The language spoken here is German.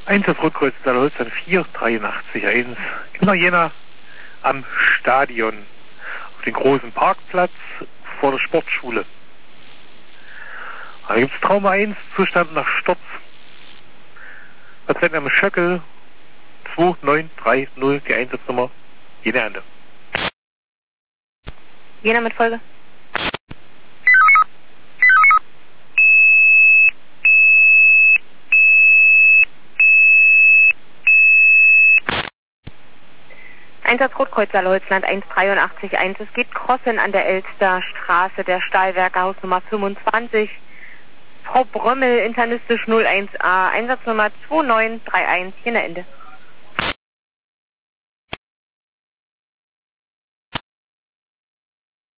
Einsatz Rückkreuz Salholzland 483-1. Kinder Jena am Stadion. Auf den großen Parkplatz vor der Sportschule. Da gibt es Trauma 1, Zustand nach Sturz. Patientenname Schöckel 2930, die Einsatznummer Jena Ende. Jena mit Folge. Einsatz Rotkreuz Salholzland 183-1. Es geht Crossen an der Elsterstraße, der Stahlwerke Hausnummer 25. Frau Brömmel, internistisch 01a, Einsatznummer 2931, Jena Ende.